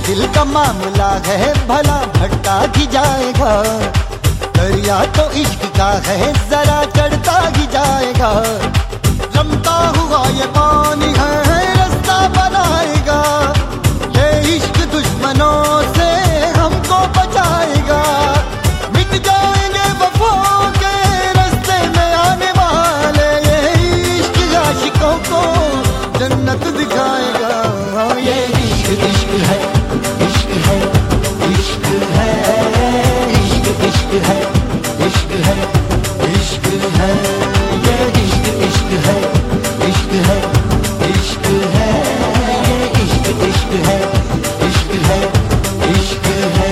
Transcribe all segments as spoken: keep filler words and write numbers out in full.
दिल का मामला है भला भटका ही जाएगा। दरिया तो इश्क का है जरा चढ़ता ही जाएगा। रमता हुआ ये पानी है रास्ता बनाएगा। ये इश्क दुश्मनों से हमको बचाएगा। मिट जाएंगे वफाओं के रास्ते में आने वाले। ये इश्क आशिकों को जन्नत दिखाएगा। ये इश्क इश्क है, इश्क है, इश्क है, इश्क इश्क है, इश्क है, इश्क है, ये इश्क इश्क है, इश्क है, इश्क है, ये इश्क इश्क है, इश्क है, इश्क है।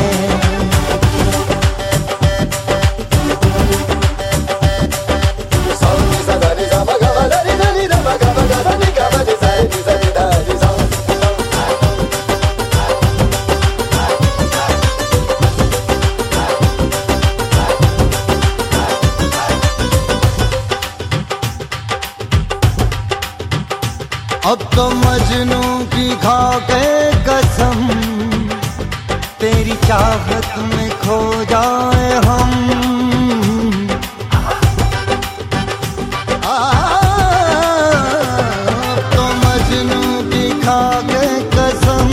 अब तो मजनू की खा के कसम, तेरी चाहत में खो जाए हम। आ, अब तो मजनू की खा के कसम,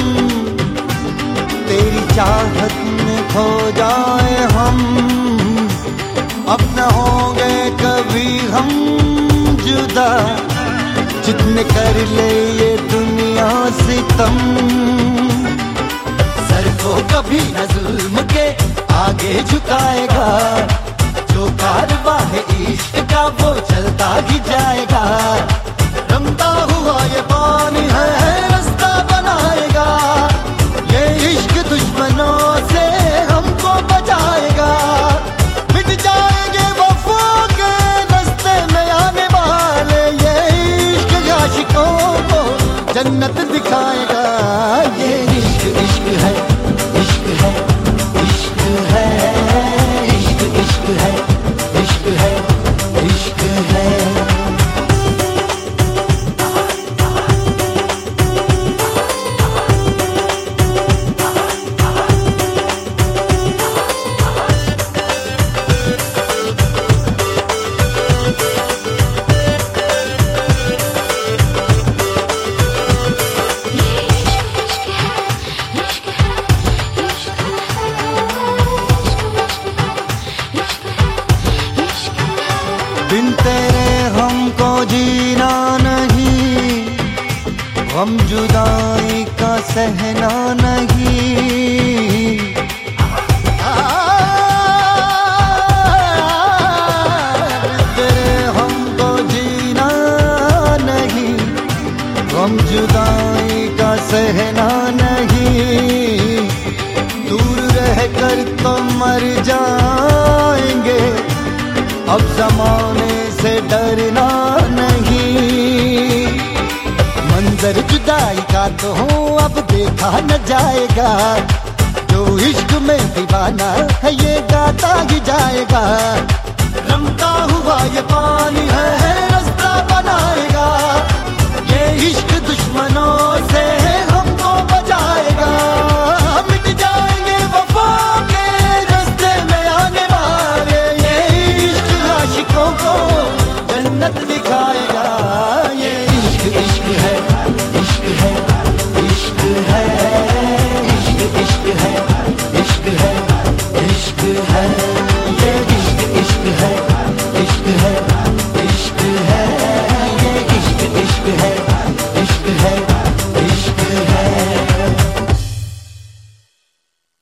तेरी चाहत में खो जाए हम। अब न होंगे कभी हम जुदा, जितने कर ले ये दुनिया सितम। सर को कभी न जुल्म के आगे झुकाएगा। जो कारवां है इश्क का वो चलता ही जाएगा। रमता हुआ ये पानी है रास्ता बनाएगा। ये इश्क दुश्मनों से हमको बचाएगा। मिट जाएंगे वफा के रास्ते में आने वाले। ये आशिकों को जन्नत दिखाएगा। ये इश्क इश्क है, इश्क है, इश्क है, इश्क इश्क है, इश्क है, इश्क है। बिन तेरे हमको जीना नहीं, गम जुदाई का सहना नहीं। बिन तेरे हमको जीना नहीं, गम जुदाई का सहना नहीं। दूर रहकर तो मर जाएंगे, अब जमाने से डरना नहीं। मंजर जुदाई का तो अब देखा न जाएगा। जो इश्क में दीवाना है ये गाता ही जाएगा। रमता हुआ ये पानी है रास्ता बनाएगा। ये इश्क दुश्मनों से हमको बचाएगा। मिट जाएंगे वफा के रास्ते में आने वाले। ये इश्क आशिकों को जन्नत दिखाएगा। ये इश्क इश्क है, इश्क है, इश्क है, इश्क इश्क है, इश्क है, इश्क है।